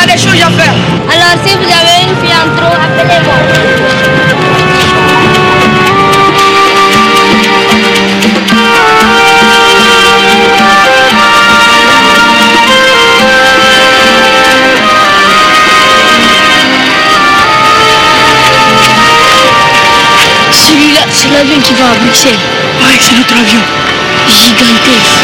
des choses à faire. Alors si vous avez une fille en trop, appelez-moi. Celui-là, c'est l'avion qui va à Bruxelles. Ouais, c'est notre avion. Gigantesque.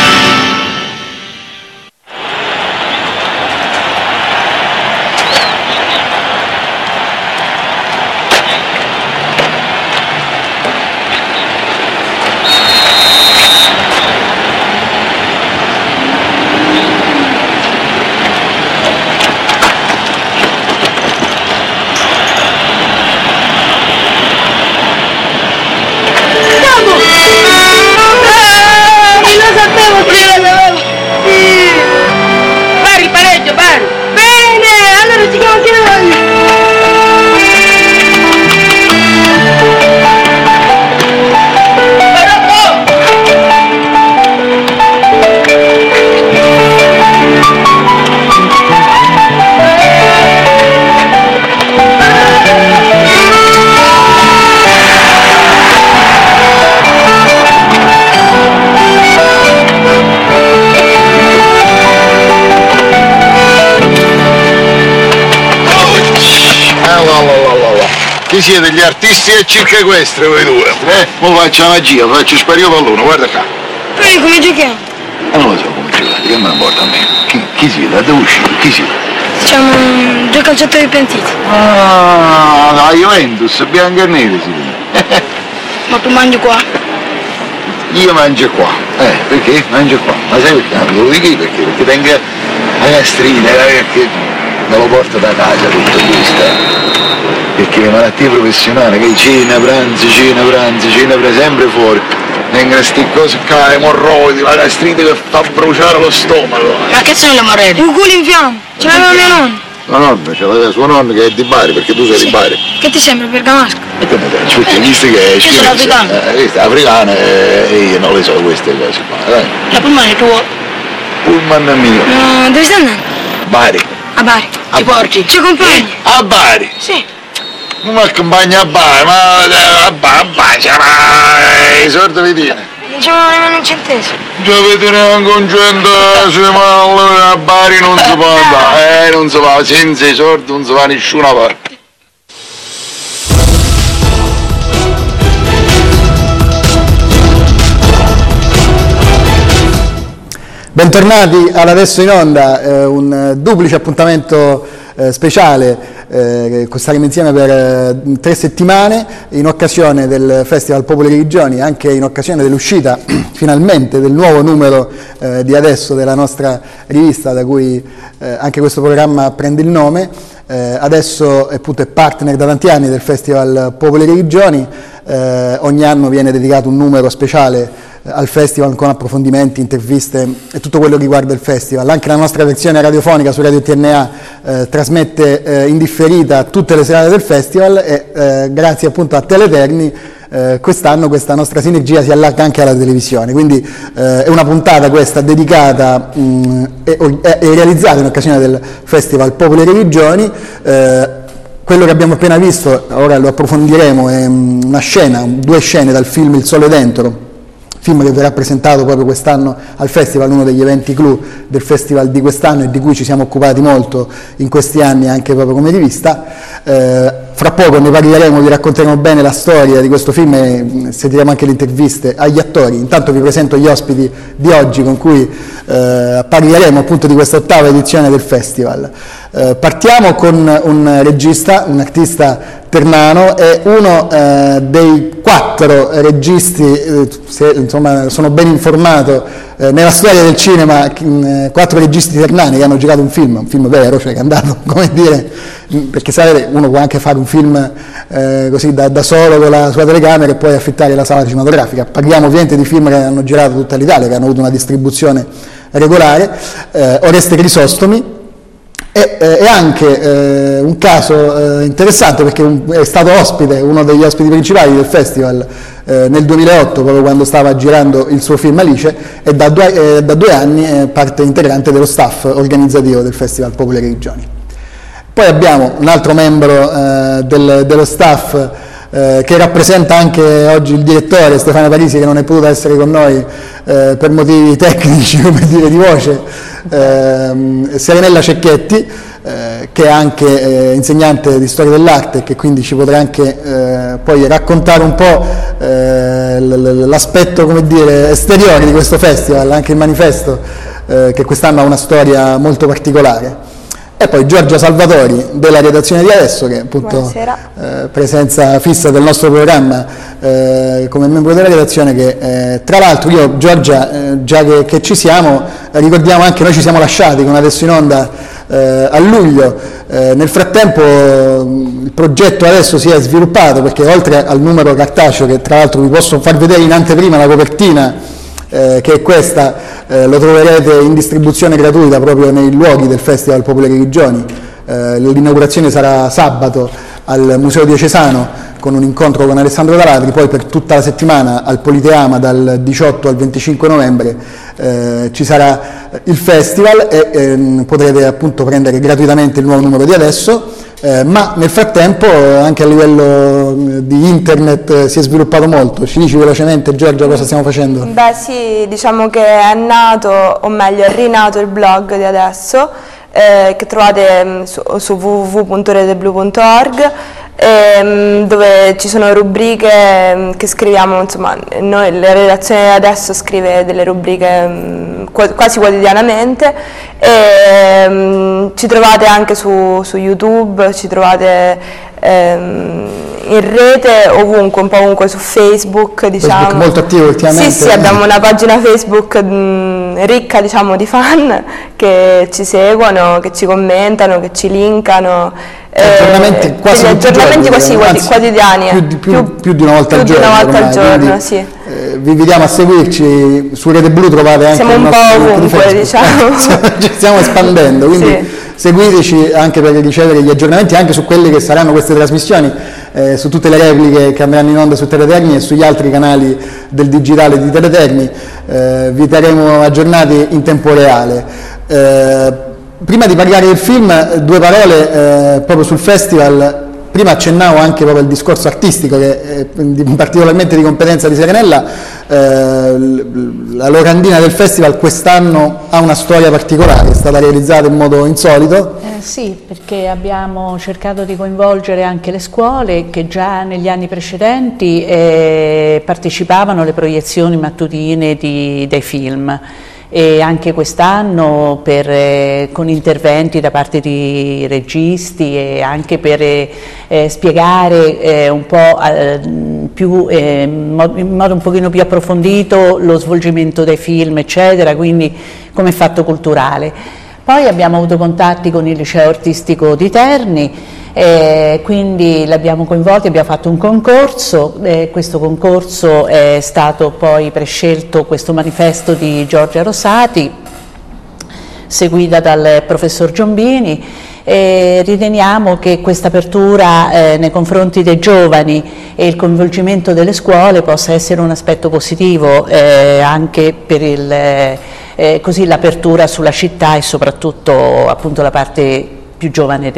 Chi siete gli artisti e circa equestre voi due? Mo faccio la magia, faccio sparire il pallone, guarda qua. Noi come giochiamo? Non lo so come giocate, che me ne importa a me. Chi siete? Da dove uscite? Chi siete? Siamo due calciatori pentiti. Ah, la Juventus, bianco e nero siete. Ma tu mangi qua? Io mangio qua. Perché? Mangio qua. Ma sai perché? Lo dico perché tengo la gastrite, che me lo porto da casa tutto questo. Perché le malattie professionali, che cena, pranzo, sempre fuori. Vengono queste cose qua, emorroidi, la gastrite che fa bruciare lo stomaco. Ma che sono le emorroidi? Un culo in fiamma, ce l'aveva mio nonno. La nonna, ce l'aveva suo nonno che è di Bari, perché tu sei di Bari. Che ti sembra, bergamasco? E come te? Perché visto che è Io sono africano. Questa è africana e io non le so queste cose qua, dai. La pullman è tua? Pullman è mio. No, dove stai andando? Bari. A Bari. Ci porti? Ci accompagni? A Bari? Sì. Non mi accompagna a Bari, ma a Bari, i soldi vi tiene. Diciamo nemmeno un centesimo. Già avete neanche un centesimo, allora a Bari non si può andare, non si va, senza i soldi non si va a nessuna parte. Bentornati all'Adesso in Onda, un duplice appuntamento speciale. Staremo insieme per 3 settimane in occasione del Festival Popoli e Religioni, anche in occasione dell'uscita finalmente del nuovo numero di Adesso, della nostra rivista da cui anche questo programma prende il nome. Adesso appunto è partner da tanti anni del Festival Popoli e Religioni, ogni anno viene dedicato un numero speciale al festival con approfondimenti, interviste e tutto quello che riguarda il festival. Anche la nostra versione radiofonica su Radio TNA trasmette in differita tutte le serate del festival e grazie appunto a Teleterni quest'anno questa nostra sinergia si allarga anche alla televisione, quindi è una puntata questa dedicata e realizzata in occasione del Festival Popoli e Religioni. Quello che abbiamo appena visto, ora lo approfondiremo, è una scena, 2 scene dal film Il Sole Dentro, film che verrà presentato proprio quest'anno al festival, uno degli eventi clou del festival di quest'anno e di cui ci siamo occupati molto in questi anni anche proprio come rivista. Fra poco ne parleremo, vi racconteremo bene la storia di questo film e sentiremo anche le interviste agli attori. Intanto vi presento gli ospiti di oggi con cui parleremo appunto di questa 8ª edizione del festival. Partiamo con un regista, un artista ternano, è uno dei 4 registi, se insomma sono ben informato, nella storia del cinema, 4 registi ternani che hanno girato un film vero, cioè che è andato, come dire, perché sapete, uno può anche fare un film così da solo con la sua telecamera e poi affittare la sala cinematografica. Parliamo ovviamente di film che hanno girato tutta l'Italia, che hanno avuto una distribuzione regolare. Oreste Crisostomi. È anche un caso interessante perché è stato ospite, uno degli ospiti principali del festival nel 2008, proprio quando stava girando il suo film Alice, e da 2 anni è parte integrante dello staff organizzativo del Festival Popoli e Religioni. Poi abbiamo un altro membro dello staff che rappresenta anche oggi il direttore Stefano Parisi, che non è potuto essere con noi per motivi tecnici, come dire, di voce, Serenella Cecchetti, che è anche insegnante di storia dell'arte e che quindi ci potrà anche poi raccontare un po' l'aspetto, come dire, esteriore di questo festival, anche il manifesto, che quest'anno ha una storia molto particolare. E poi Giorgia Salvatori della redazione di Adesso, che è appunto presenza fissa del nostro programma come membro della redazione, che tra l'altro io, Giorgia, già che ci siamo, ricordiamo anche, noi ci siamo lasciati con Adesso in Onda a luglio. Nel frattempo il progetto adesso si è sviluppato, perché oltre al numero cartaceo, che tra l'altro vi posso far vedere in anteprima la copertina, che è questa, lo troverete in distribuzione gratuita proprio nei luoghi del Festival Popoli e Religioni. L'inaugurazione sarà sabato al Museo Diocesano con un incontro con Alessandro Taladri, poi per tutta la settimana al Politeama dal 18 al 25 novembre ci sarà il festival e potrete appunto prendere gratuitamente il nuovo numero di Adesso. Ma nel frattempo anche a livello di internet si è sviluppato molto. Ci dici velocemente, Giorgia, cosa stiamo facendo? Beh sì, diciamo che è nato, o meglio è rinato il blog di Adesso, che trovate su www.reteblu.org, dove ci sono rubriche che scriviamo, insomma, noi, la redazione di Adesso scrive delle rubriche quasi quotidianamente, e ci trovate anche su YouTube, ci trovate in rete ovunque, un po' ovunque, su Facebook, diciamo. Facebook molto attivo ultimamente. Sì, abbiamo una pagina Facebook ricca, diciamo, di fan che ci seguono, che ci commentano, che ci linkano. Aggiornamenti quasi quotidiani, più di una volta al giorno, quindi, sì. Vi invitiamo a seguirci su Rete Blu, trovate anche siamo un po' ovunque, diciamo. Ci stiamo espandendo, quindi sì. Seguiteci anche per ricevere gli aggiornamenti anche su quelle che saranno queste trasmissioni, su tutte le repliche che andranno in onda su Teleterni e sugli altri canali del digitale di Teleterni. Vi terremo aggiornati in tempo reale. Prima di parlare del film, due parole proprio sul festival. Prima accennavo anche proprio al discorso artistico, che è particolarmente di competenza di Serenella. La locandina del festival quest'anno ha una storia particolare, è stata realizzata in modo insolito. Sì, perché abbiamo cercato di coinvolgere anche le scuole che già negli anni precedenti partecipavano alle proiezioni mattutine dei film. E anche quest'anno con interventi da parte di registi e anche per spiegare un po' in modo un pochino più approfondito lo svolgimento dei film, eccetera, quindi come fatto culturale. Poi abbiamo avuto contatti con il Liceo Artistico di Terni, quindi l'abbiamo coinvolti, abbiamo fatto un concorso, questo concorso è stato poi prescelto questo manifesto di Giorgia Rosati, seguita dal professor Giombini, e riteniamo che questa apertura nei confronti dei giovani e il coinvolgimento delle scuole possa essere un aspetto positivo anche per così l'apertura sulla città e soprattutto appunto la parte più giovane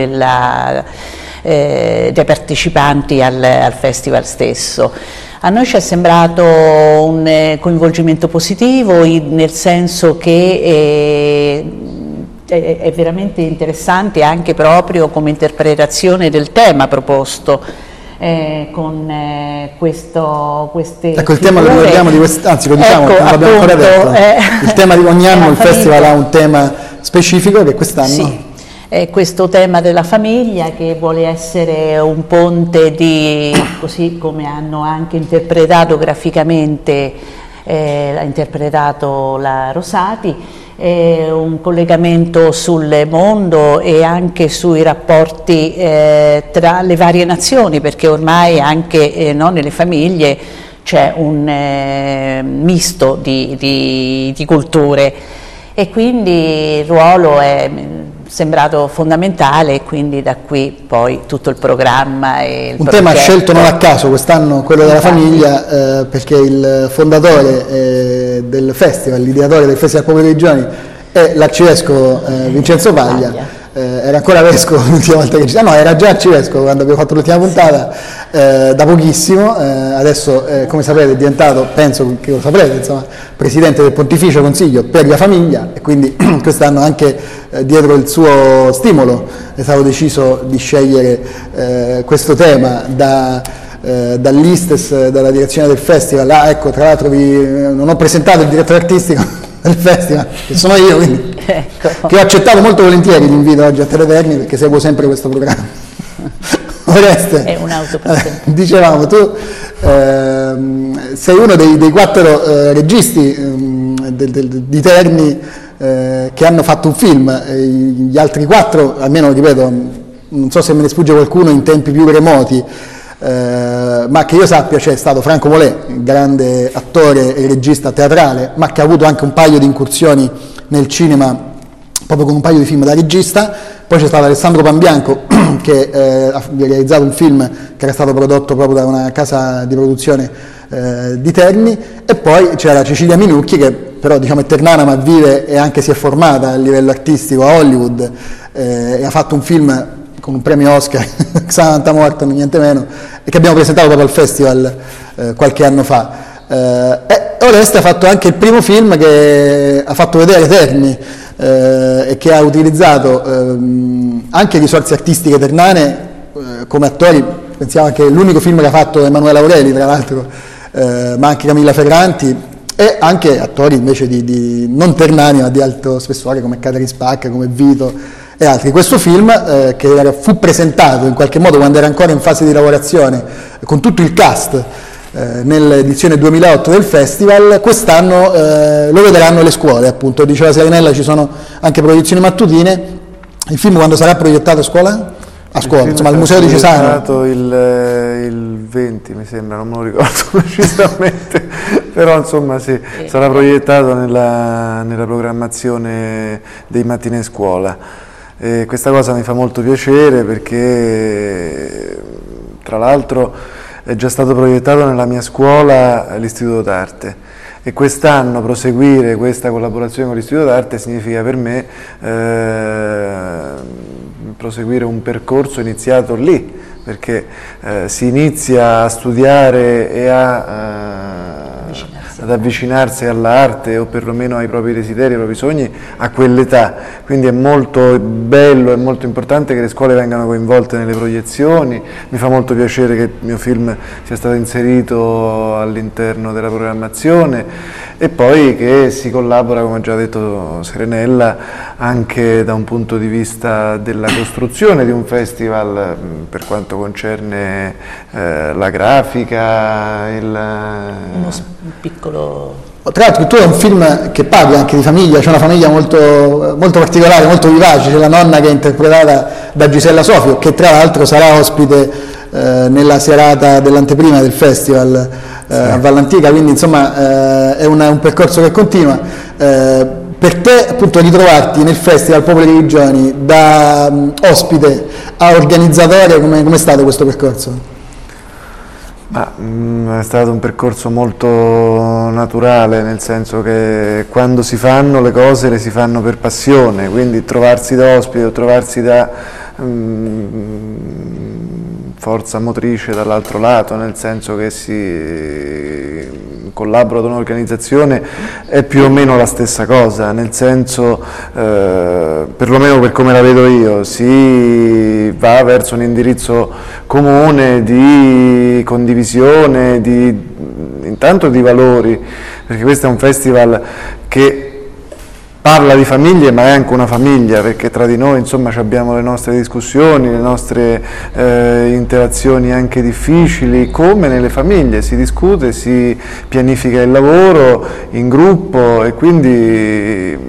dei partecipanti al festival stesso. A noi ci è sembrato un coinvolgimento positivo, nel senso che è veramente interessante anche proprio come interpretazione del tema proposto. Con queste ecco, il tema lo ricordiamo di anzi lo diciamo, non l'abbiamo ancora detto. Il tema di ogni anno il festival ha un tema specifico che quest'anno. Sì. Questo tema della famiglia, che vuole essere un ponte così come hanno anche interpretato graficamente, l'ha interpretato la Rosati, un collegamento sul mondo e anche sui rapporti tra le varie nazioni, perché ormai anche nelle famiglie c'è un misto di culture, e quindi il ruolo è sembrato fondamentale, e quindi da qui poi tutto il programma e il progetto. Tema scelto non a caso quest'anno, quello della famiglia, perché il fondatore del festival, l'ideatore del Festival Popoli e Religioni è l'arcivescovo Vincenzo Paglia, era ancora vescovo l'ultima volta che no, era già arcivescovo quando abbiamo fatto l'ultima puntata, da pochissimo, adesso come sapete è diventato, penso che lo saprete, insomma, presidente del Pontificio Consiglio per la Famiglia, e quindi quest'anno anche dietro il suo stimolo è stato deciso di scegliere questo tema dall'ISTES, dalla direzione del festival. Ecco, tra l'altro non ho presentato il direttore artistico del festival, che sono io, quindi, che ho accettato molto volentieri l'invito oggi a Teleterni perché seguo sempre questo programma. Oreste, è un'autopresentazione. Dicevamo, tu sei uno dei 4 registi di Terni che hanno fatto un film, gli altri 4, almeno ripeto, non so se me ne sfugge qualcuno in tempi più remoti, ma che io sappia c'è stato Franco Molè, grande attore e regista teatrale, ma che ha avuto anche un paio di incursioni nel cinema proprio con un paio di film da regista. Poi c'è stato Alessandro Panbianco che ha realizzato un film che era stato prodotto proprio da una casa di produzione di Terni, e poi c'era Cecilia Minucchi che però diciamo è ternana ma vive e anche si è formata a livello artistico a Hollywood, e ha fatto un film con un premio Oscar, Samantha Morton, niente meno, e che abbiamo presentato proprio al festival qualche anno fa. Oreste ha fatto anche il primo film che ha fatto vedere Terni, e che ha utilizzato anche risorse artistiche ternane come attori. Pensiamo che l'unico film che ha fatto Emanuela Aureli, tra l'altro, ma anche Camilla Ferranti, e anche attori invece di non ternani ma di alto spessore come Catherine Spacca, come Vito e altri. Questo film che fu presentato in qualche modo quando era ancora in fase di lavorazione con tutto il cast nell'edizione 2008 del festival, quest'anno lo vedranno le scuole, appunto, diceva Serenella, ci sono anche proiezioni mattutine. Il film quando sarà proiettato a scuola? A scuola, insomma, al Museo di Cesano. Il 20 mi sembra, non me lo ricordo precisamente, però insomma sì, sarà proiettato nella programmazione dei mattini scuola. Questa cosa mi fa molto piacere perché tra l'altro è già stato proiettato nella mia scuola l'Istituto d'Arte, e quest'anno proseguire questa collaborazione con l'Istituto d'Arte significa per me proseguire un percorso iniziato lì, perché si inizia a studiare e ad avvicinarsi all'arte, o perlomeno ai propri desideri, ai propri sogni, a quell'età. Quindi è molto bello, è molto importante che le scuole vengano coinvolte nelle proiezioni. Mi fa molto piacere che il mio film sia stato inserito all'interno della programmazione, e poi che si collabora, come ha già detto Serenella, anche da un punto di vista della costruzione di un festival per quanto concerne la grafica, uno piccolo... Tra l'altro tu è un film che parla anche di famiglia, c'è una famiglia molto, molto particolare, molto vivace, c'è la nonna che è interpretata da Gisella Sofio, che tra l'altro sarà ospite nella serata dell'anteprima del festival a Vallantica, quindi insomma è un percorso che continua. Per te appunto ritrovarti nel festival Popoli e Religioni da ospite a organizzatore, come è stato questo percorso? È stato un percorso molto naturale, nel senso che quando si fanno le cose le si fanno per passione, quindi trovarsi da ospite o trovarsi da forza motrice dall'altro lato, nel senso che si collabora ad un'organizzazione, è più o meno la stessa cosa, nel senso, perlomeno per come la vedo io, si va verso un indirizzo comune di condivisione, intanto di valori, perché questo è un festival che parla di famiglie, ma è anche una famiglia, perché tra di noi insomma abbiamo le nostre discussioni, le nostre interazioni anche difficili, come nelle famiglie, si discute, si pianifica il lavoro in gruppo, e quindi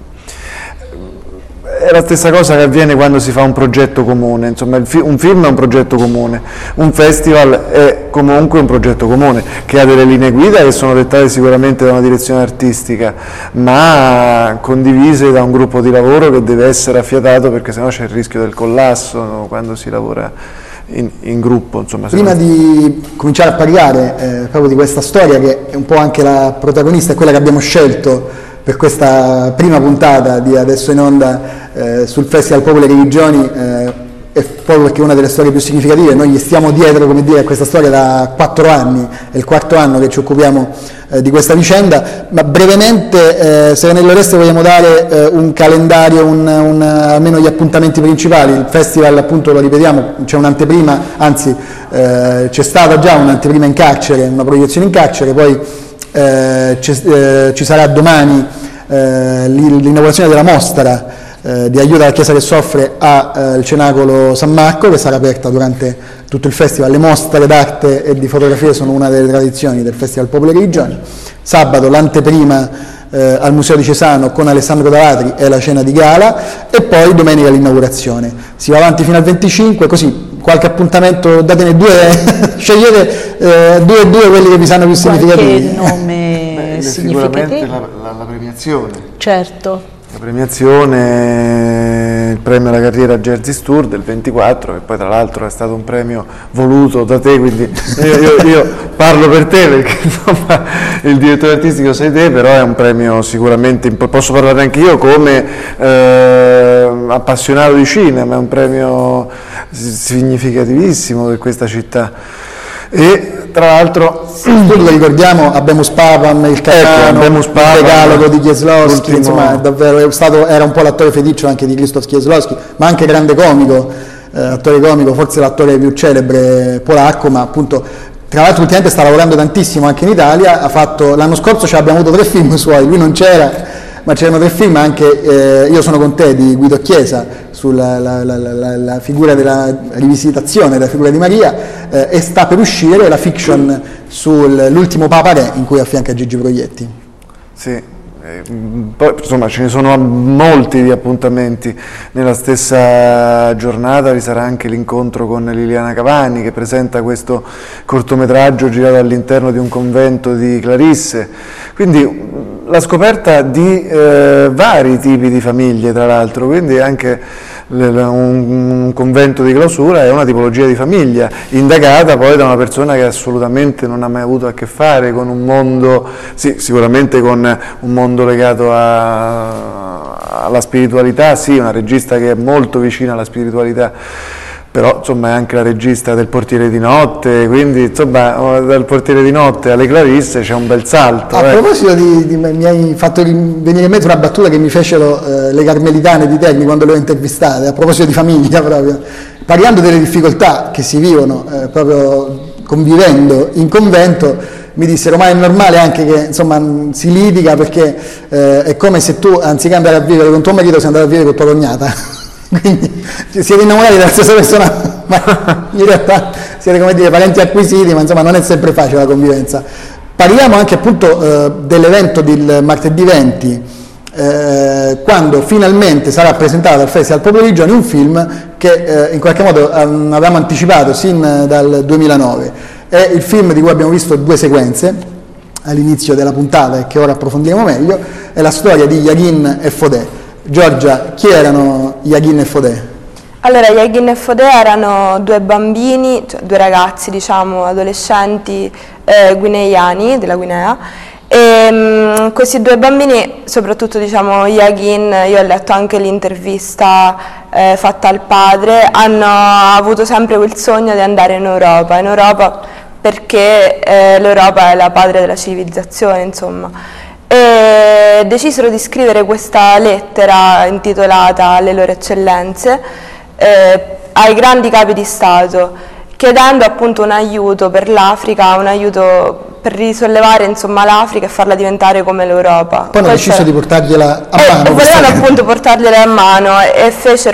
è la stessa cosa che avviene quando si fa un progetto comune, insomma un film è un progetto comune, un festival è comunque un progetto comune che ha delle linee guida che sono dettate sicuramente da una direzione artistica, ma condivise da un gruppo di lavoro che deve essere affiatato, perché sennò c'è il rischio del collasso, no? Quando si lavora in gruppo. Insomma, prima di cominciare a parlare proprio di questa storia, che è un po' anche la protagonista, è quella che abbiamo scelto per questa prima puntata di Adesso in Onda sul Festival Popoli e Religioni, e proprio perché è una delle storie più significative. Noi gli stiamo dietro, come dire, a questa storia da 4 anni, è il 4º anno che ci occupiamo di questa vicenda, ma brevemente, se Nello Oreste vogliamo dare un calendario, almeno gli appuntamenti principali. Il festival, appunto, lo ripetiamo, c'è un'anteprima, anzi c'è stata già un'anteprima in carcere, una proiezione in carcere, poi ci sarà domani l'inaugurazione della mostra di aiuto alla Chiesa che soffre al Cenacolo San Marco, che sarà aperta durante tutto il festival. Le mostre d'arte e di fotografie sono una delle tradizioni del Festival Popoli e Religioni. Sabato l'anteprima al Museo di Cesano con Alessandro Davatri e la cena di gala, e poi domenica l'inaugurazione. Si va avanti fino al 25, così qualche appuntamento, datene 2, scegliete 2 quelli che vi sanno più significativi. Qualche nome significativo? Sicuramente la premiazione. Certo. La premiazione, il premio alla carriera Jersey Tour del 24, che poi tra l'altro è stato un premio voluto da te, quindi io parlo per te perché insomma il direttore artistico sei te, però è un premio sicuramente, posso parlare anche io come appassionato di cinema, è un premio significativissimo per questa città. E tra l'altro lo ricordiamo, Habemus Papam, il Caetano, il decalogo di Kieslowski, insomma davvero era un po' l'attore feticcio anche di Krzysztof Kieslowski, ma anche grande comico, attore comico, forse l'attore più celebre polacco, ma appunto tra l'altro ultimamente sta lavorando tantissimo anche in Italia. L'anno scorso abbiamo avuto 3 film suoi, lui non c'era, ma c'erano 3 film, anche Io sono con te di Guido Chiesa, sulla figura della rivisitazione della figura di Maria, e sta per uscire la fiction sull'ultimo Papa Re, in cui affianca Gigi Proietti. Sì, poi insomma ce ne sono molti di appuntamenti. Nella stessa giornata vi sarà anche l'incontro con Liliana Cavani, che presenta questo cortometraggio girato all'interno di un convento di Clarisse, quindi la scoperta di vari tipi di famiglie, tra l'altro, quindi anche un convento di clausura è una tipologia di famiglia, indagata poi da una persona che assolutamente non ha mai avuto a che fare con un mondo, sì, sicuramente con un mondo legato alla spiritualità, sì, una regista che è molto vicina alla spiritualità, però insomma è anche la regista del Portiere di Notte, quindi insomma dal Portiere di Notte alle Clarisse c'è un bel salto. A proposito mi hai fatto venire in mente una battuta che mi fecero le Carmelitane di Terni quando le ho intervistate, a proposito di famiglia proprio, parlando delle difficoltà che si vivono proprio convivendo in convento. Mi dissero, ma è normale anche che insomma si litiga, perché è come se tu, anziché andare a vivere con tuo marito, sei andato a vivere con tua cognata. Quindi siete innamorati della stessa persona, ma in realtà siete, come dire, parenti acquisiti, ma insomma non è sempre facile la convivenza. Parliamo anche appunto dell'evento del martedì 20, quando finalmente sarà presentato dal Festival Popoli e Religioni un film che in qualche modo avevamo anticipato sin dal 2009. È il film di cui abbiamo visto 2 sequenze all'inizio della puntata e che ora approfondiremo meglio, è la storia di Yaghin e Fodè. Giorgia, chi erano Yaghin e Fodè? Allora, Yaghin e Fodè erano 2 bambini, cioè 2 ragazzi, diciamo, adolescenti guineani, della Guinea, e questi 2 bambini, soprattutto diciamo Yaghin, io ho letto anche l'intervista fatta al padre, hanno avuto sempre quel sogno di andare in Europa perché l'Europa è la patria della civilizzazione, insomma. E decisero di scrivere questa lettera intitolata alle loro eccellenze ai grandi capi di Stato, chiedendo appunto un aiuto per l'Africa, un aiuto per risollevare insomma l'Africa e farla diventare come l'Europa. Poi hanno deciso di portargliela a mano. Volevano appunto portargliela a mano e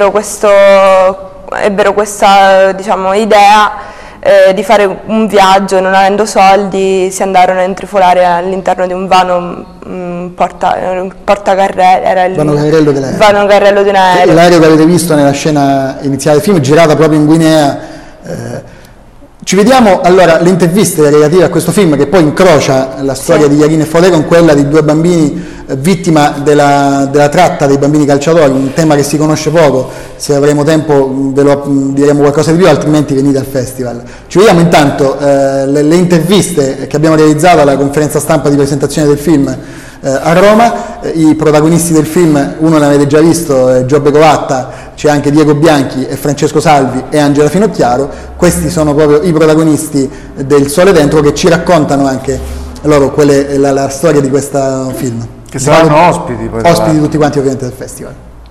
ebbero questa diciamo idea di fare un viaggio, non avendo soldi si andarono a intrifolare all'interno di un vano portacarrello, era il vano carrello di un aereo. L'aereo che avete visto nella scena iniziale del film, girata proprio in Guinea. Ci vediamo allora le interviste relative a questo film, che poi incrocia la storia di Yaghin e Fodè con quella di 2 bambini vittima della tratta dei bambini calciatori, un tema che si conosce poco. Se avremo tempo ve lo diremo qualcosa di più, altrimenti venite al festival. Ci vediamo intanto le interviste che abbiamo realizzato alla conferenza stampa di presentazione del film a Roma. I protagonisti del film, uno l'avete già visto, Giobbe Covatta, c'è anche Diego Bianchi e Francesco Salvi e Angela Finocchiaro. Questi sono proprio i protagonisti del Sole Dentro, che ci raccontano anche loro la storia di questo film. Che saranno ospiti poi. Ospiti tutti quanti ovviamente del festival.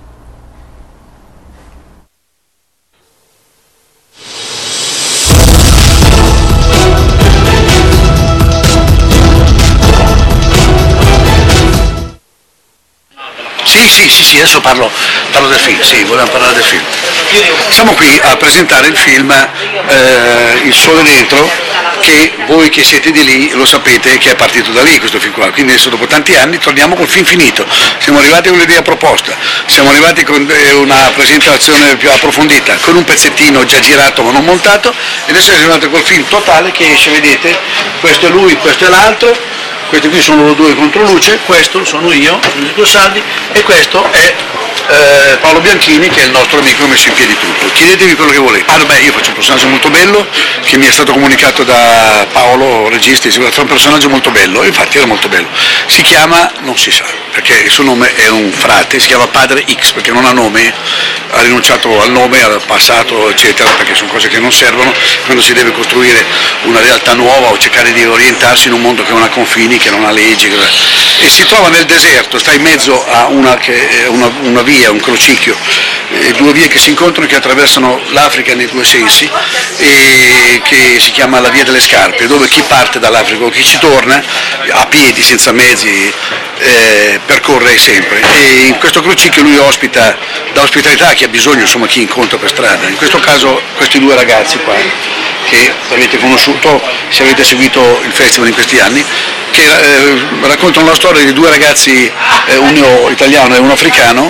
Sì, adesso parlo del film, sì, volevamo parlare del film. Siamo qui a presentare il film Il Sole Dentro, che voi che siete di lì lo sapete che è partito da lì questo film qua, quindi adesso dopo tanti anni torniamo col film finito, siamo arrivati con l'idea proposta, siamo arrivati con una presentazione più approfondita, con un pezzettino già girato ma non montato, e adesso siamo arrivati col film totale che esce, vedete, questo è lui, questo è l'altro. Questi qui sono loro due contro luce, questo sono io, Francesco Salvi, e questo è Paolo Bianchini, che è il nostro amico che ha messo in piedi tutto. Chiedetevi quello che volete. Io faccio un personaggio molto bello, che mi è stato comunicato da Paolo, regista, diceva che è un personaggio molto bello, e infatti era molto bello. Si chiama, non si sa, perché il suo nome è un frate, si chiama Padre X, perché non ha nome, ha rinunciato al nome, al passato, eccetera, perché sono cose che non servono quando si deve costruire una realtà nuova o cercare di orientarsi in un mondo che non ha confini, che non ha leggi, e si trova nel deserto, sta in mezzo a una via, un crocicchio, due vie che si incontrano, che attraversano l'Africa nei due sensi, e che si chiama la Via delle Scarpe, dove chi parte dall'Africa o chi ci torna a piedi, senza mezzi, percorre sempre. E in questo crocicchio lui ospita, dà ospitalità a chi ha bisogno, insomma chi incontra per strada. In questo caso questi due ragazzi qua, che avete conosciuto se avete seguito il festival in questi anni, che raccontano la storia di due ragazzi, uno italiano e uno africano,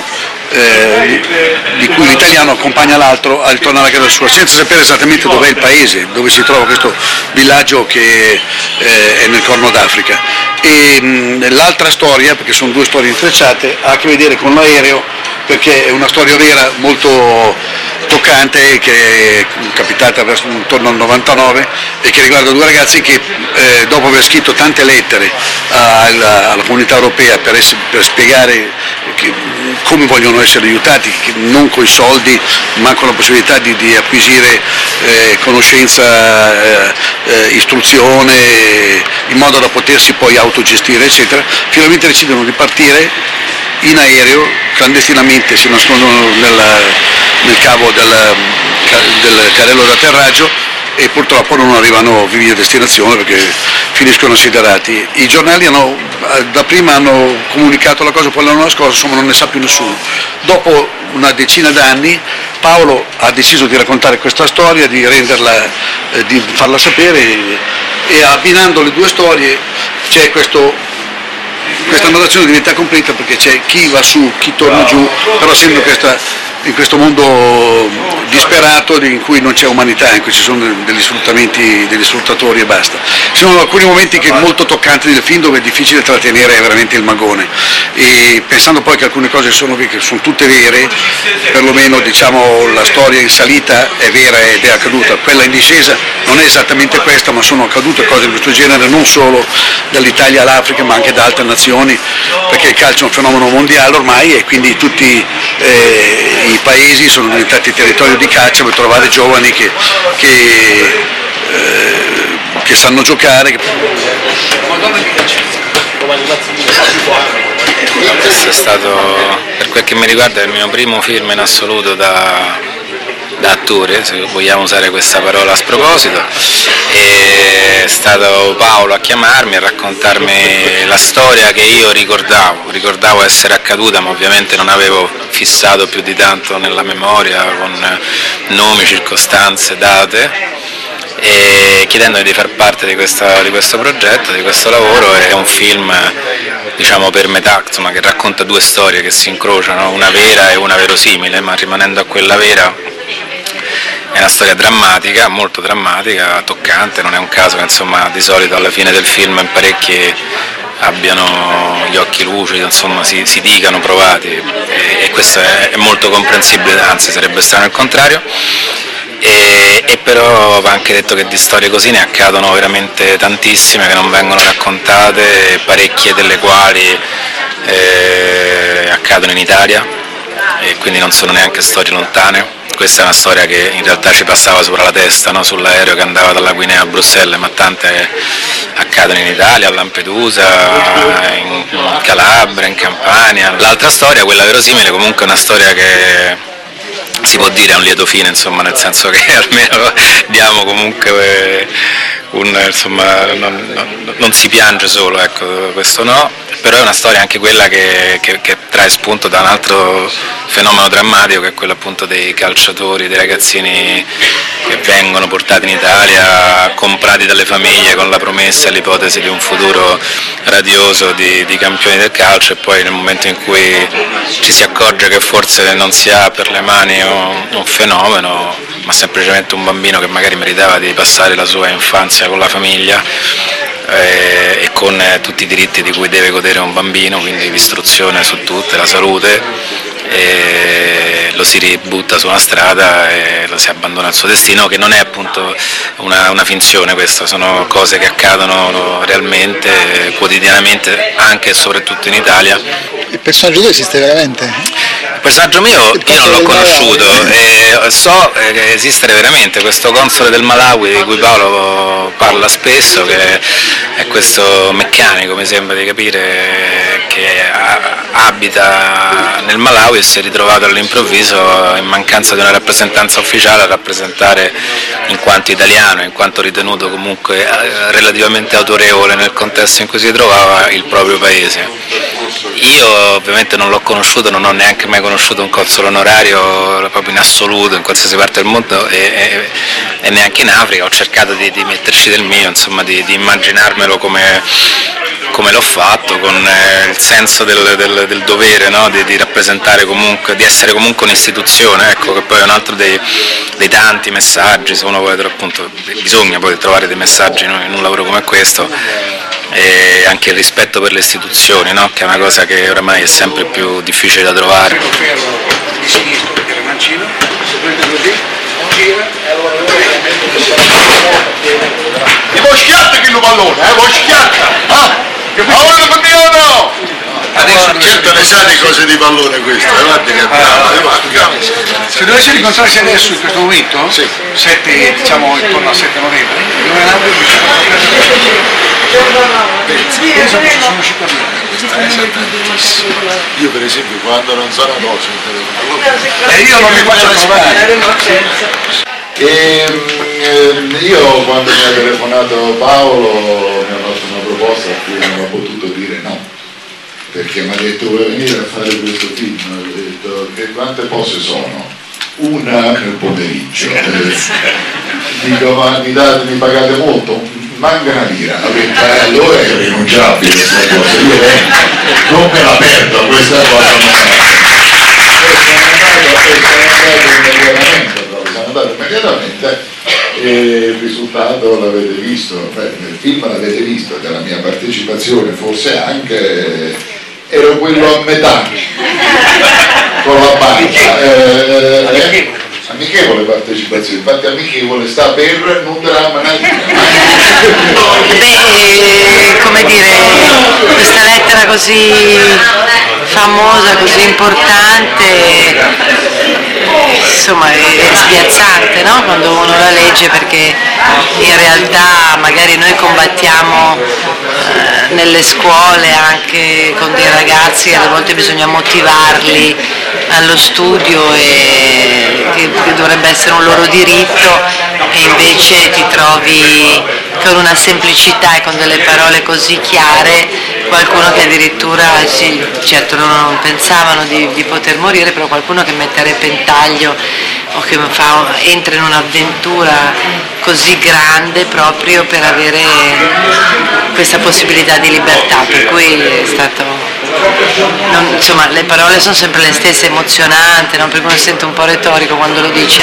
di cui l'italiano accompagna l'altro al tornare a casa sua, senza sapere esattamente dov'è il paese, dove si trova questo villaggio che è nel Corno d'Africa. E l'altra storia, perché sono due storie intrecciate, ha a che vedere con l'aereo, perché è una storia vera molto toccante, che è capitata intorno al 99 e che riguarda due ragazzi che dopo aver scritto tante lettere alla comunità europea per spiegare come vogliono essere aiutati, non coi soldi ma con la possibilità di acquisire conoscenza, istruzione, in modo da potersi poi autogestire, eccetera, finalmente decidono di partire in aereo, clandestinamente si nascondono nel cavo del carrello d'atterraggio e purtroppo non arrivano vivi a destinazione perché finiscono assiderati. I giornali da prima hanno comunicato la cosa, poi l'hanno nascosta, insomma non ne sa più nessuno. Dopo una decina d'anni Paolo ha deciso di raccontare questa storia, di farla sapere, e abbinando le due storie c'è questa narrazione diventa completa, perché c'è chi va su, chi torna giù, però essendo in questo mondo disperato in cui non c'è umanità, in cui ci sono degli sfruttamenti, degli sfruttatori e basta. Ci sono alcuni momenti molto toccanti del film dove è difficile trattenere veramente il magone, e pensando poi che alcune cose sono tutte vere, perlomeno diciamo la storia in salita è vera ed è accaduta, quella in discesa non è esattamente questa, ma sono accadute cose di questo genere non solo dall'Italia all'Africa ma anche da altre nazioni, perché il calcio è un fenomeno mondiale ormai e quindi tutti i paesi sono diventati territorio di caccia per trovare giovani che sanno giocare. Questo è stato, per quel che mi riguarda, il mio primo film in assoluto da attore, se vogliamo usare questa parola a sproposito. È stato Paolo a chiamarmi, a raccontarmi la storia che io ricordavo essere accaduta, ma ovviamente non avevo fissato più di tanto nella memoria con nomi, circostanze, date, e chiedendomi di far parte di questo progetto, di questo lavoro. È un film, diciamo, per metà, insomma, che racconta due storie che si incrociano, una vera e una verosimile, ma rimanendo a quella vera. È una storia drammatica, molto drammatica, toccante, non è un caso che insomma di solito alla fine del film in parecchi abbiano gli occhi lucidi, insomma si dicano provati, e questo è molto comprensibile, anzi sarebbe strano il contrario. E però va anche detto che di storie così ne accadono veramente tantissime che non vengono raccontate, parecchie delle quali accadono in Italia e quindi non sono neanche storie lontane. Questa è una storia che in realtà ci passava sopra la testa, no? Sull'aereo che andava dalla Guinea a Bruxelles, ma tante accadono in Italia, a Lampedusa, in Calabria, in Campania. L'altra storia, quella verosimile, comunque è una storia che si può dire a un lieto fine, insomma, nel senso che almeno diamo comunque insomma, non si piange solo, ecco, questo no, però è una storia anche quella che trae spunto da un altro fenomeno drammatico, che è quello appunto dei calciatori, dei ragazzini che vengono portati in Italia, comprati dalle famiglie con la promessa e l'ipotesi di un futuro radioso di campioni del calcio, e poi nel momento in cui ci si accorge che forse non si ha per le mani un fenomeno, ma semplicemente un bambino che magari meritava di passare la sua infanzia con la famiglia e con tutti i diritti di cui deve godere un bambino, quindi l'istruzione su tutte, la salute, e lo si ributta su una strada e lo si abbandona al suo destino, che non è appunto una finzione, questo sono cose che accadono realmente, quotidianamente, anche e soprattutto in Italia. Il personaggio tuo esiste veramente? Il personaggio mio io non l'ho conosciuto, so che esiste veramente questo console del Malawi di cui Paolo parla spesso, che è questo meccanico, mi sembra di capire, che abita nel Malawi e si è ritrovato all'improvviso, in mancanza di una rappresentanza ufficiale, a rappresentare, in quanto italiano, in quanto ritenuto comunque relativamente autorevole nel contesto in cui si trovava, il proprio paese. Io ovviamente non l'ho conosciuto, non ho neanche mai conosciuto un console onorario proprio in assoluto in qualsiasi parte del mondo e neanche in Africa. Ho cercato di metterci del mio, insomma, di immaginarmelo come l'ho fatto, con il senso del dovere, no? di rappresentare comunque, di essere comunque un'istituzione, ecco, che poi è un altro dei tanti messaggi, se uno vuole, appunto, bisogna poi trovare dei messaggi in un lavoro come questo, e anche il rispetto per le istituzioni, no? Che è una cosa che oramai è sempre più difficile da trovare. E poi schiatta che lo pallone, poi schiatta! Ora campione! Adesso certo ne sa di cose di pallone questo, guarda che bravo. Se dovessi rincontrarsi adesso in questo momento, sì. Diciamo intorno al 7 novembre, dove penso che ci sono cittadini. Io per esempio quando non sono a cosa Io non mi faccio trovare. Io quando mi ha telefonato Paolo mi ha fatto una proposta a cui non ho potuto dire no, perché mi ha detto vuoi venire a fare questo film, ho detto che quante pose sono? Una nel pomeriggio, dico ma mi pagate molto? Manca una lira, allora è irrinunciabile questa cosa, io non me la perdo questa cosa, sono andato immediatamente e il risultato l'avete visto, nel film l'avete visto, della mia partecipazione forse anche ero quello a metà con la barba, amichevole partecipazione, infatti amichevole sta per non dramma come dire, questa lettera così famosa, così importante, insomma è spiazzante, no? Quando uno la legge, perché in realtà magari noi combattiamo nelle scuole anche con dei ragazzi che alle volte bisogna motivarli allo studio e che dovrebbe essere un loro diritto, e invece ti trovi con una semplicità e con delle parole così chiare qualcuno che addirittura, sì, certo non pensavano di poter morire, però qualcuno che mette a repentaglio o che entra in un'avventura così grande proprio per avere questa possibilità di libertà, per cui è stato, insomma, le parole sono sempre le stesse, emozionante, no? Perché uno si sente un po' retorico quando lo dice,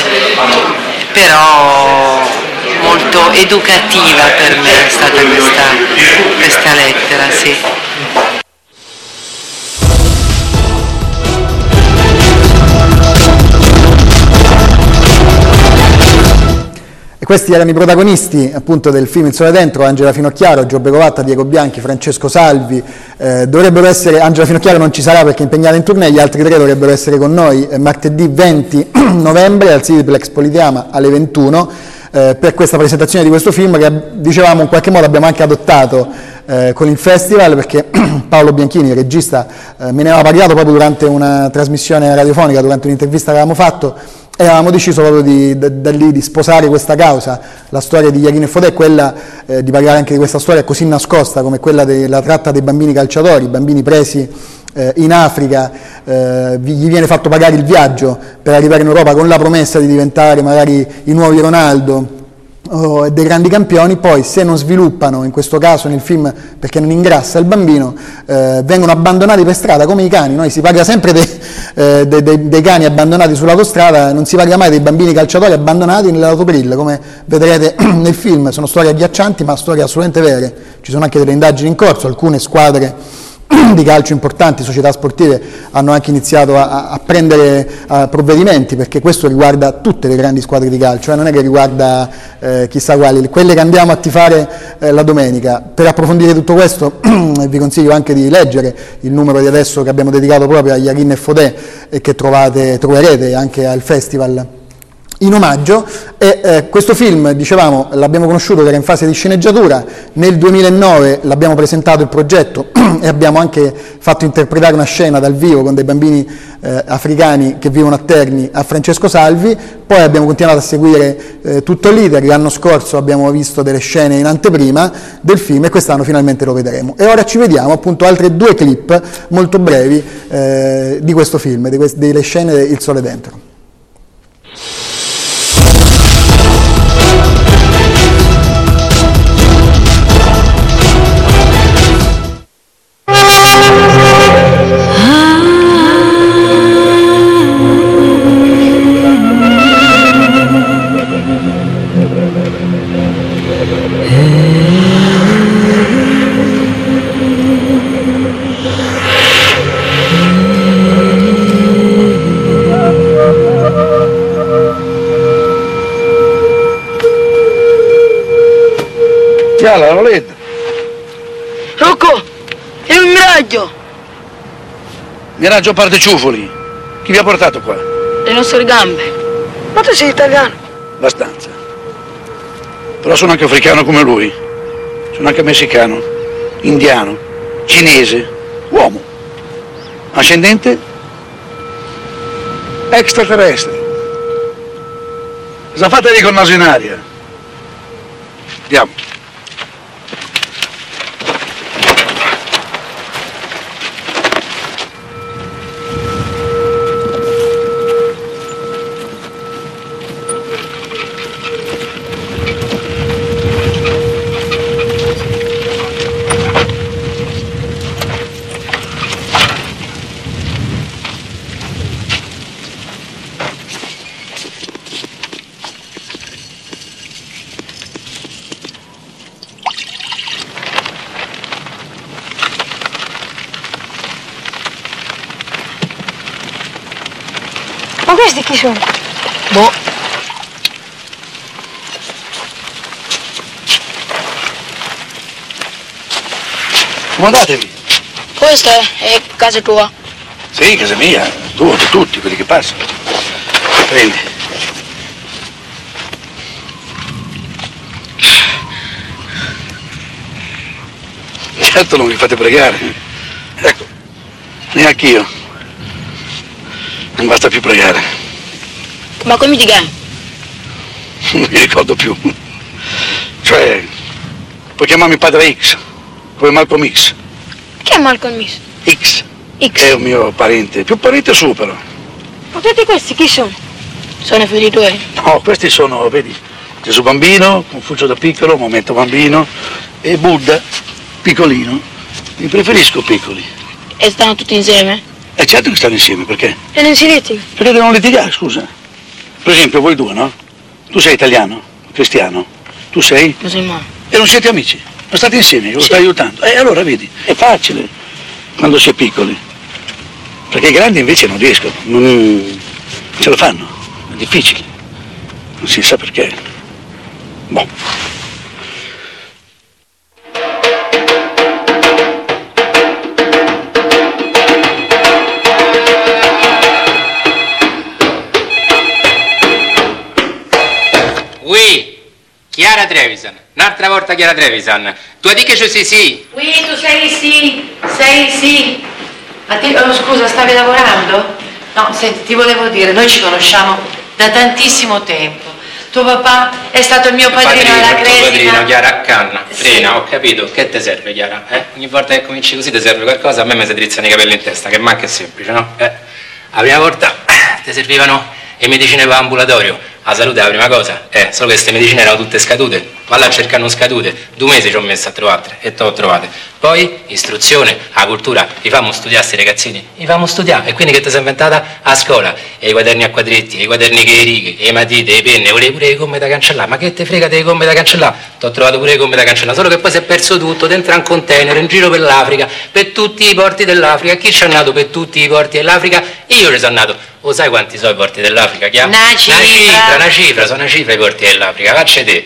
però molto educativa per me è stata questa lettera, sì. E questi erano i protagonisti appunto del film Il Sole Dentro: Angela Finocchiaro, Giobbe Covatta, Diego Bianchi, Francesco Salvi. Dovrebbero essere, Angela Finocchiaro non ci sarà perché è impegnata in tournée, gli altri tre dovrebbero essere con noi martedì 20 novembre al Cineplex Politeama alle 21 per questa presentazione di questo film che, dicevamo, in qualche modo abbiamo anche adottato con il festival, perché Paolo Bianchini, il regista, me ne aveva parlato proprio durante una trasmissione radiofonica, durante un'intervista che avevamo fatto, e avevamo deciso proprio da lì di sposare questa causa. La storia di Iachino e Fodè è quella di parlare anche di questa storia così nascosta come quella della tratta dei bambini calciatori, bambini presi in Africa, gli viene fatto pagare il viaggio per arrivare in Europa con la promessa di diventare magari i nuovi Ronaldo o dei grandi campioni. Poi, se non sviluppano, in questo caso nel film perché non ingrassa il bambino, vengono abbandonati per strada come i cani. Noi si parla sempre dei cani abbandonati sull'autostrada, non si parla mai dei bambini calciatori abbandonati nell'autoprill, come vedrete nel film. Sono storie agghiaccianti, ma storie assolutamente vere. Ci sono anche delle indagini in corso, alcune squadre di calcio importanti, società sportive, hanno anche iniziato a prendere provvedimenti, perché questo riguarda tutte le grandi squadre di calcio, non è che riguarda chissà quali, quelle che andiamo a tifare la domenica. Per approfondire tutto questo vi consiglio anche di leggere il numero di adesso che abbiamo dedicato proprio a Iachino e Fodè e che troverete anche al festival in omaggio. E questo film, dicevamo, l'abbiamo conosciuto che era in fase di sceneggiatura, nel 2009 l'abbiamo presentato il progetto e abbiamo anche fatto interpretare una scena dal vivo con dei bambini africani che vivono a Terni a Francesco Salvi. Poi abbiamo continuato a seguire tutto l'iter. L'anno scorso abbiamo visto delle scene in anteprima del film e quest'anno finalmente lo vedremo. E ora ci vediamo appunto altre 2 clip molto brevi di questo film, delle scene Il Sole Dentro. La Loletta. Rocco, è un miraggio! Miraggio a parte ciufoli. Chi vi ha portato qua? Le nostre gambe. Ma tu sei italiano? Abbastanza. Però sono anche africano come lui. Sono anche messicano, indiano, cinese, uomo. Ascendente? Extraterrestre. Cosa fate lì col naso in aria? Andiamo. Ma questi chi sono? Boh. Comandatevi. Questa è casa tua? Sì, casa mia, tua, di tutti quelli che passano. Prendi. Certo non vi fate pregare. Ecco, neanche io. Non basta più pregare. Ma come ti chiami? Non mi ricordo più. Cioè, puoi chiamarmi padre X, come Malcolm X. Chi è Malcolm X? X. X. È un mio parente, più parente su però. Ma tutti questi chi sono? Sono i figli tuoi? No, questi sono, vedi, Gesù bambino, Confucio da piccolo, Momento bambino, e Buddha, piccolino. Mi preferisco piccoli. E stanno tutti insieme? È certo che stanno insieme, perché? E non si litiga? Perché devono litigare, scusa. Per esempio, voi due, no? Tu sei italiano, cristiano, tu sei? Musulmano. E non siete amici? state insieme, lo stai aiutando. Allora vedi, è facile quando si è piccoli, perché i grandi invece non riescono, non ce lo fanno, è difficile, non si sa perché. Boh. Oui, Chiara Trevisan, un'altra volta Chiara Trevisan. Tu hai detto che ci sì? Oui, tu sei sì. Ma scusa, stavi lavorando? No, senti, ti volevo dire, noi ci conosciamo da tantissimo tempo. Tuo papà è stato il mio padrino alla cresima. Tuo padrino, Chiara, a canna. Frena, ho capito. Che ti serve, Chiara? Ogni volta che cominci così ti serve qualcosa, a me mi si drizzano i capelli in testa, che manca è semplice, no? La prima volta ti servivano le medicine per ambulatorio. La salute è la prima cosa, solo che queste medicine erano tutte scadute, valla a cercare non scadute, 2 mesi ci ho messo a trovarle e te ho trovate. Poi istruzione, la cultura, li famo studiare questi ragazzini, li famo studiare, e quindi che ti sei inventata a scuola, e i quaderni a quadretti, e i quaderni che le righe, e le matite, le penne, volevi pure le gomme da cancellare, ma che te frega delle gomme da cancellare? Ti ho trovato pure le gomme da cancellare, solo che poi si è perso tutto dentro un container in giro per l'Africa, per tutti i porti dell'Africa. Chi ci è nato per tutti i porti dell'Africa? Io ci sono nato. Lo sai quanti sono i porti dell'Africa? Una cifra, sono una cifra i porti dell'Africa, faccia te.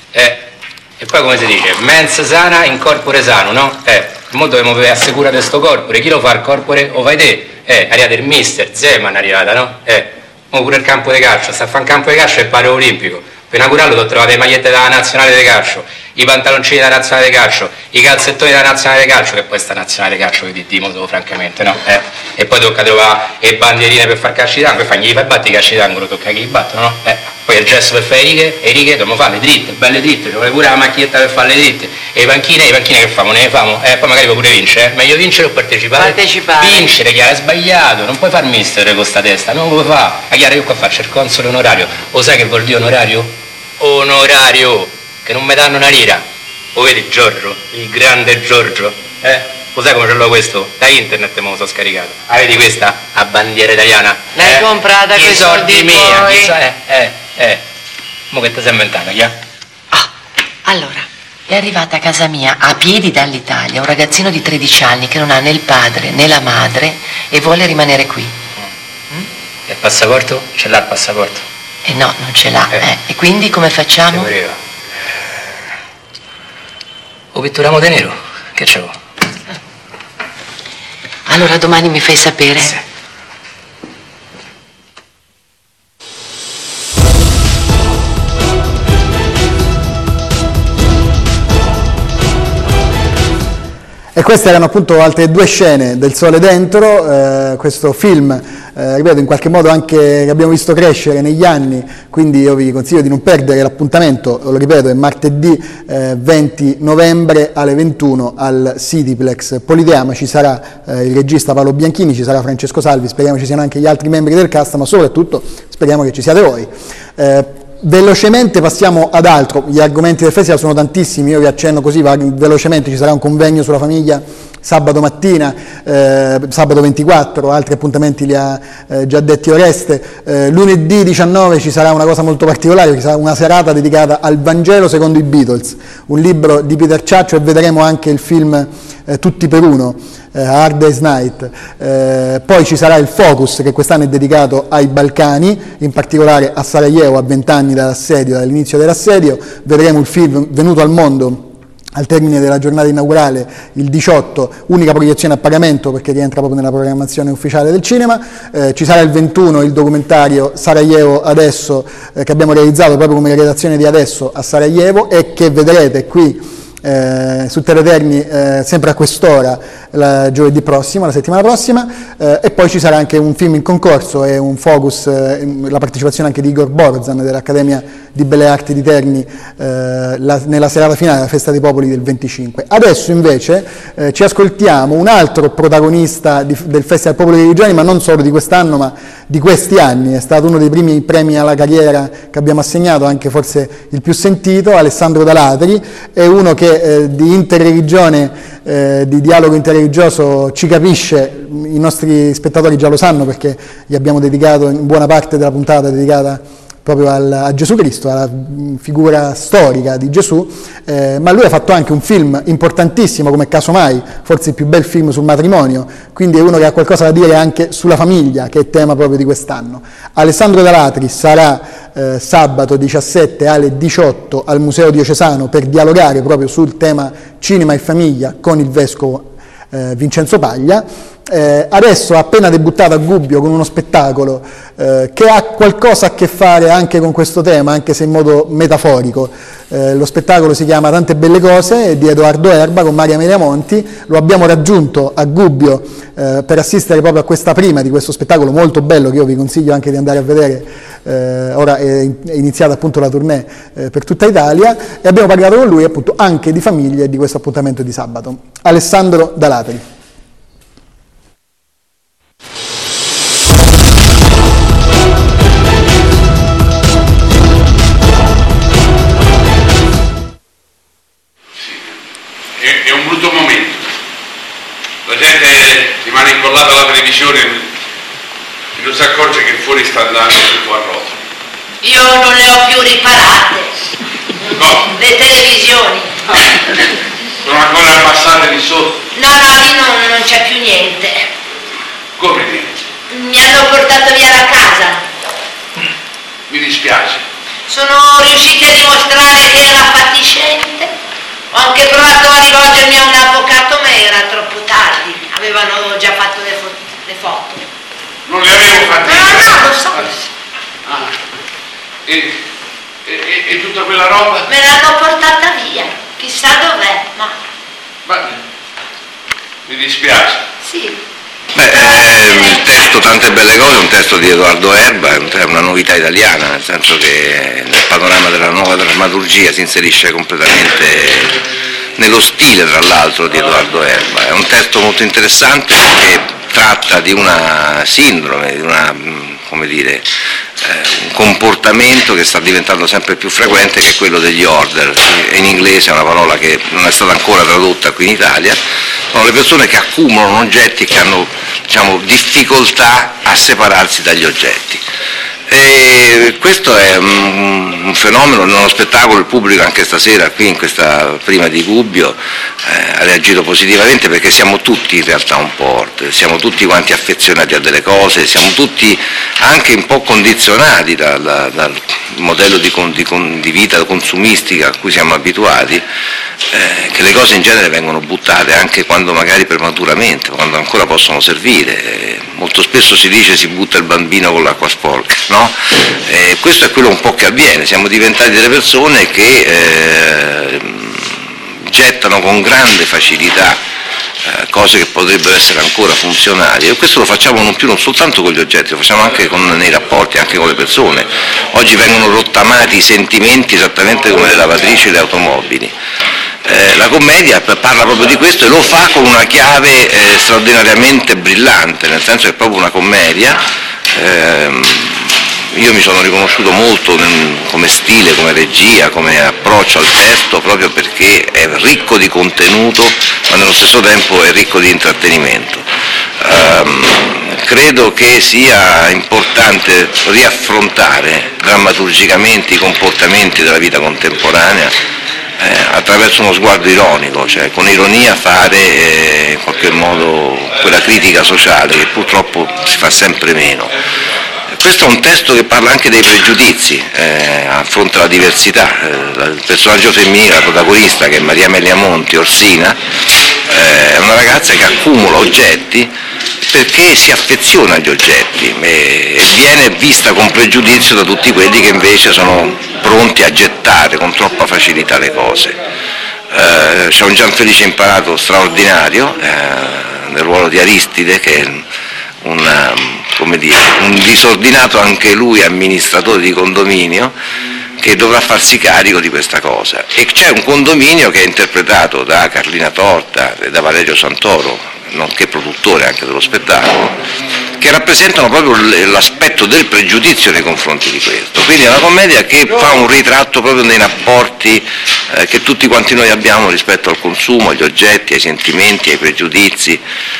E poi come si dice? Mens sana in corpore sano, no? Mo dobbiamo assicurare questo corpore, chi lo fa il corpore? O fai te? È arrivato il mister, Zeman è arrivata, no? Mo pure il campo di calcio, sta a fare un campo di calcio e pare olimpico. Per inaugurarlo ti ho trovato le magliette della nazionale di calcio, i pantaloncini della nazionale di calcio, i calzettoni della nazionale di calcio, che poi sta nazionale di calcio che ti modo francamente, no? E poi tocca trovare le bandierine per far calci d'angolo, e gli fai batti i calci d'angolo, tocca che li battono, no? Poi il gesto per fare le righe dobbiamo farle dritte, belle dritte, ci vuole pure la macchietta per farle dritte, e le panchine che famo? Ne famo? Poi magari puoi pure vincere, meglio vincere o partecipare? Vincere, Chiara, è sbagliato, non puoi far mister con sta testa, non lo puoi fare. La Chiara, io qua faccio il console onorario, lo sai che vuol dire onorario? Onorario, che non mi danno una lira. Lo vedi Giorgio, il grande Giorgio? Lo sai come ce l'ho questo? Da internet me lo so scaricato. Ah, vedi questa? A bandiera italiana. L'hai comprata con i soldi mia? Mo che ti sei inventata, Chiara? Allora, è arrivata a casa mia a piedi dall'Italia un ragazzino di 13 anni che non ha né il padre né la madre e vuole rimanere qui. E il passaporto? Ce l'ha il passaporto? No, non ce l'ha. E quindi come facciamo? O pitturiamo de nero, che c'è? Allora domani mi fai sapere? Sì. E queste erano appunto altre 2 scene del Sole Dentro, questo film, ripeto, in qualche modo anche che abbiamo visto crescere negli anni, quindi io vi consiglio di non perdere l'appuntamento, lo ripeto, è martedì 20 novembre alle 21 al Cityplex Politeama, ci sarà il regista Paolo Bianchini, ci sarà Francesco Salvi, speriamo ci siano anche gli altri membri del cast, ma soprattutto speriamo che ci siate voi. Velocemente passiamo ad altro, gli argomenti del festival sono tantissimi, io vi accenno così velocemente, ci sarà un convegno sulla famiglia sabato mattina, sabato 24, altri appuntamenti li ha già detti Oreste, lunedì 19 ci sarà una cosa molto particolare, ci sarà una serata dedicata al Vangelo secondo i Beatles, un libro di Peter Ciaccio, e vedremo anche il film Tutti per uno, Hard Day's Night. Poi ci sarà il Focus, che quest'anno è dedicato ai Balcani, in particolare a Sarajevo, a 20 anni dall'assedio, dall'inizio dell'assedio. Vedremo il film Venuto al mondo al termine della giornata inaugurale, il 18, unica proiezione a pagamento perché rientra proprio nella programmazione ufficiale del cinema. Ci sarà il 21 il documentario Sarajevo Adesso, che abbiamo realizzato proprio come redazione di Adesso a Sarajevo, e che vedrete qui su Teleterni sempre a quest'ora giovedì prossimo, la settimana prossima, e poi ci sarà anche un film in concorso e un focus, la partecipazione anche di Igor Borzan dell'Accademia di Belle Arti di Terni nella serata finale della Festa dei Popoli del 25. Adesso invece ci ascoltiamo un altro protagonista del Festival Popoli dei Religioni, ma non solo di quest'anno ma di questi anni, è stato uno dei primi premi alla carriera che abbiamo assegnato, anche forse il più sentito, Alessandro Dalatri, è uno che di interreligione, di dialogo interreligioso ci capisce, i nostri spettatori già lo sanno perché gli abbiamo dedicato in buona parte della puntata dedicata proprio a Gesù Cristo, alla figura storica di Gesù, ma lui ha fatto anche un film importantissimo come Casomai, forse il più bel film sul matrimonio, quindi è uno che ha qualcosa da dire anche sulla famiglia, che è tema proprio di quest'anno. Alessandro Dalatri sarà sabato 17 alle 18 al Museo Diocesano per dialogare proprio sul tema cinema e famiglia con il vescovo Vincenzo Paglia. Adesso ha appena debuttato a Gubbio con uno spettacolo che ha qualcosa a che fare anche con questo tema, anche se in modo metaforico. Lo spettacolo si chiama Tante belle cose, di Edoardo Erba con Maria Amelia Monti. Lo abbiamo raggiunto a Gubbio per assistere proprio a questa prima di questo spettacolo molto bello, che io vi consiglio anche di andare a vedere. Ora è iniziata appunto la tournée per tutta Italia, e abbiamo parlato con lui appunto anche di famiglia e di questo appuntamento di sabato. Alessandro Dalatri. È un brutto momento, la gente rimane incollata alla televisione e non si accorge che fuori sta andando tutto a rotolo. Io non le ho più riparate, No, le televisioni. sono ancora passate di sotto. No, lì non c'è più niente. Come niente? Mi hanno portato via la casa. Mi dispiace. Sono riusciti a dimostrare che era fatiscente. Ho anche provato a rivolgermi a un avvocato, ma era troppo tardi. Avevano già fatto le foto. Non le avevo fatte. No, lo so. E tutta quella roba? Me l'hanno portata via. Chissà dov'è, ma... Mi dispiace. Sì. Il testo Tante belle cose è un testo di Edoardo Erba, è una novità italiana, nel senso che nel panorama della nuova drammaturgia si inserisce completamente nello stile, tra l'altro, di Edoardo Erba. È un testo molto interessante che tratta di una sindrome, di un comportamento che sta diventando sempre più frequente, che è quello degli hoarder. In inglese è una parola che non è stata ancora tradotta qui in Italia. Sono le persone che accumulano oggetti e che hanno, difficoltà a separarsi dagli oggetti. E questo è un fenomeno. Nello spettacolo il pubblico anche stasera qui in questa prima di Gubbio ha reagito positivamente, perché siamo tutti in realtà un po' hoarder, siamo tutti quanti affezionati a delle cose, siamo tutti anche un po' condizionati dal modello di vita consumistica a cui siamo abituati, che le cose in genere vengono buttate anche quando magari prematuramente, quando ancora possono servire. Molto spesso si dice si butta il bambino con l'acqua sporca, no? Questo è quello un po' che avviene, siamo diventati delle persone che gettano con grande facilità cose che potrebbero essere ancora funzionali, e questo lo facciamo non soltanto con gli oggetti, lo facciamo anche nei rapporti, anche con le persone. Oggi vengono rottamati i sentimenti esattamente come le lavatrici e le automobili. La commedia parla proprio di questo, e lo fa con una chiave straordinariamente brillante, nel senso che è proprio una commedia. Io mi sono riconosciuto molto come stile, come regia, come approccio al testo, proprio perché è ricco di contenuto, ma nello stesso tempo è ricco di intrattenimento. Credo che sia importante riaffrontare drammaturgicamente i comportamenti della vita contemporanea attraverso uno sguardo ironico, cioè con ironia fare in qualche modo quella critica sociale che purtroppo si fa sempre meno. Questo è un testo che parla anche dei pregiudizi, affronta la diversità. Il personaggio femminile, la protagonista, che è Maria Amelia Monti, Orsina, è una ragazza che accumula oggetti perché si affeziona agli oggetti e viene vista con pregiudizio da tutti quelli che invece sono pronti a gettare con troppa facilità le cose. C'è un Gianfelice Imparato straordinario nel ruolo di Aristide, che è un disordinato anche lui amministratore di condominio, che dovrà farsi carico di questa cosa. E c'è un condominio che è interpretato da Carlina Torta e da Valerio Santoro, nonché produttore anche dello spettacolo, che rappresentano proprio l'aspetto del pregiudizio nei confronti di questo. Quindi è una commedia che fa un ritratto proprio dei rapporti che tutti quanti noi abbiamo rispetto al consumo, agli oggetti, ai sentimenti, ai pregiudizi.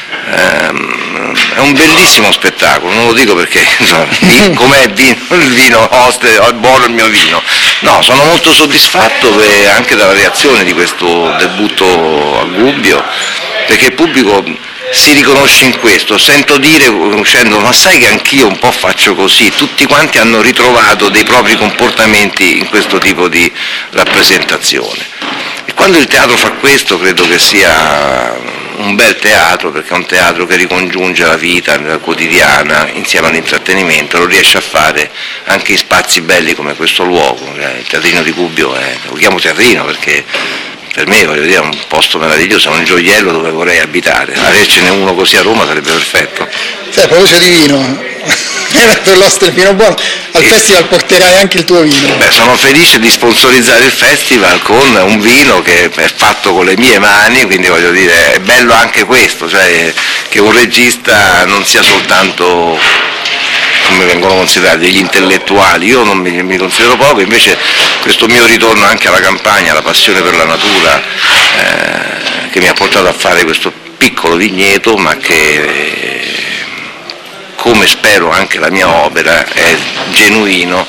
È un bellissimo spettacolo, non lo dico perché com'è il vino oste, è buono il mio vino. No, sono molto soddisfatto anche dalla reazione di questo debutto a Gubbio, perché il pubblico si riconosce in questo. Sento dire uscendo, ma sai che anch'io un po' faccio così, tutti quanti hanno ritrovato dei propri comportamenti in questo tipo di rappresentazione. E quando il teatro fa questo credo che sia un bel teatro, perché è un teatro che ricongiunge la vita nella quotidiana insieme all'intrattenimento, lo riesce a fare anche in spazi belli come questo luogo. Il teatrino di Gubbio lo chiamo teatrino perché per me, voglio dire, è un posto meraviglioso, è un gioiello dove vorrei abitare. Avercene uno così a Roma sarebbe perfetto. Sì, a proposito di vino, per l'oste il vino buono, al festival porterai anche il tuo vino. Beh, sono felice di sponsorizzare il festival con un vino che è fatto con le mie mani, quindi voglio dire, è bello anche questo, cioè che un regista non sia soltanto, come vengono considerati, degli intellettuali. Io non mi considero poco, invece questo mio ritorno anche alla campagna, la passione per la natura, che mi ha portato a fare questo piccolo vigneto, ma che, come spero anche la mia opera, è genuino,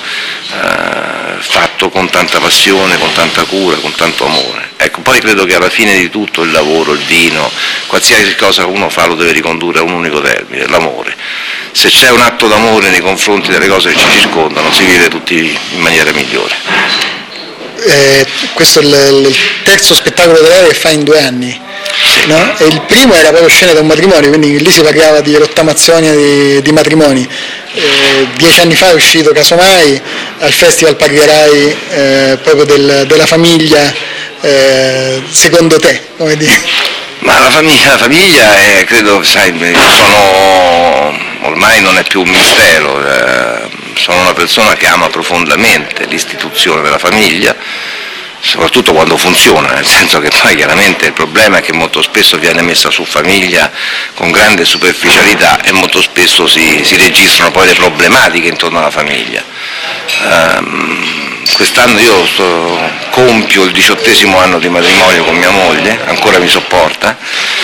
fatto con tanta passione, con tanta cura, con tanto amore. Ecco, poi credo che alla fine di tutto il lavoro, il vino, qualsiasi cosa uno fa lo deve ricondurre a un unico termine, l'amore. Se c'è un atto d'amore nei confronti delle cose che ci circondano, si vive tutti in maniera migliore. Questo è il terzo spettacolo dell'area che fa in 2 anni, no? E il primo era proprio Scene da un matrimonio, quindi lì si parlava di rottamazione di matrimoni. 10 anni fa è uscito Casomai, al festival parlerai proprio della famiglia, secondo te, come dire? Ma la famiglia è, credo, sai, ormai non è più un mistero, sono una persona che ama profondamente l'istituzione della famiglia, soprattutto quando funziona, nel senso che poi chiaramente il problema è che molto spesso viene messa su famiglia con grande superficialità e molto spesso si registrano poi le problematiche intorno alla famiglia. Quest'anno io compio il 18° anno di matrimonio con mia moglie, ancora mi sopporta,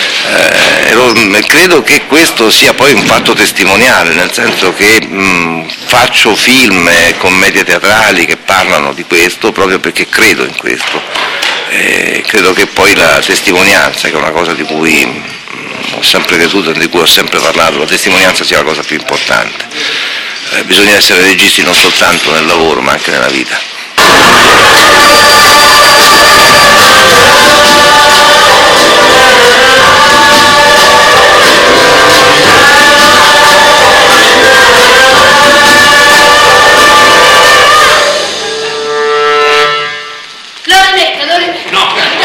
e credo che questo sia poi un fatto testimoniale, nel senso che faccio film e commedie teatrali che parlano di questo proprio perché credo in questo. Credo che poi la testimonianza, che è una cosa di cui ho sempre creduto e di cui ho sempre parlato, la testimonianza sia la cosa più importante. Bisogna essere registi non soltanto nel lavoro ma anche nella vita. No.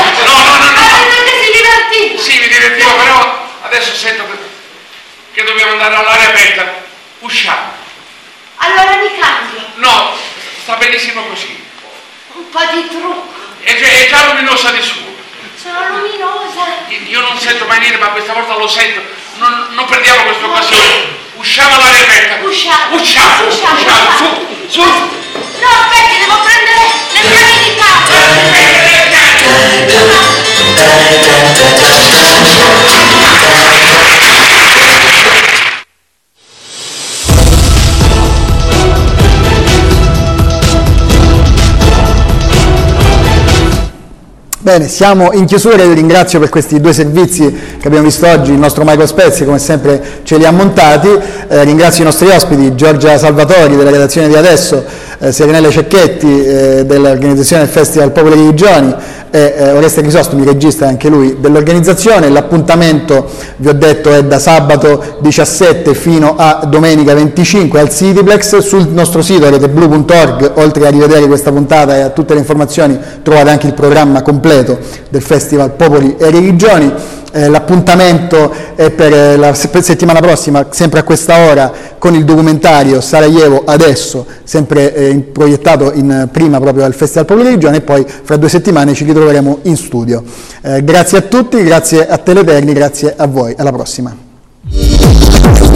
Sì, mi divertivo, però adesso sento che dobbiamo andare all'aria aperta. Usciamo. Allora mi cambio. No, sta benissimo così. Un po' di trucco. È già luminosa di suo. Sono luminosa. Io non sento mai niente, ma questa volta lo sento. Non perdiamo questa occasione. Usciamo all'aria aperta. Usciamo. Su. No, aspetti, devo prendere le chiavi di casa. Bene, siamo in chiusura, io ringrazio per questi 2 servizi che abbiamo visto oggi, il nostro Michael Spezzi come sempre ce li ha montati, ringrazio i nostri ospiti, Giorgia Salvatori della redazione di Adesso, Serenella Cecchetti dell'organizzazione del Festival Popolo dei Giovani e Oreste Crisostomi, regista anche lui dell'organizzazione. L'appuntamento, vi ho detto, è da sabato 17 fino a domenica 25 al Cityplex. Sul nostro sito reteblu.org, oltre a rivedere questa puntata e a tutte le informazioni, trovate anche il programma completo completo del Festival Popoli e Religioni. L'appuntamento è per la settimana prossima, sempre a questa ora, con il documentario Sarajevo Adesso, sempre proiettato in prima proprio al Festival Popoli e Religioni, e poi fra 2 settimane ci ritroveremo in studio. Grazie a tutti, grazie a Teleterni, grazie a voi, alla prossima.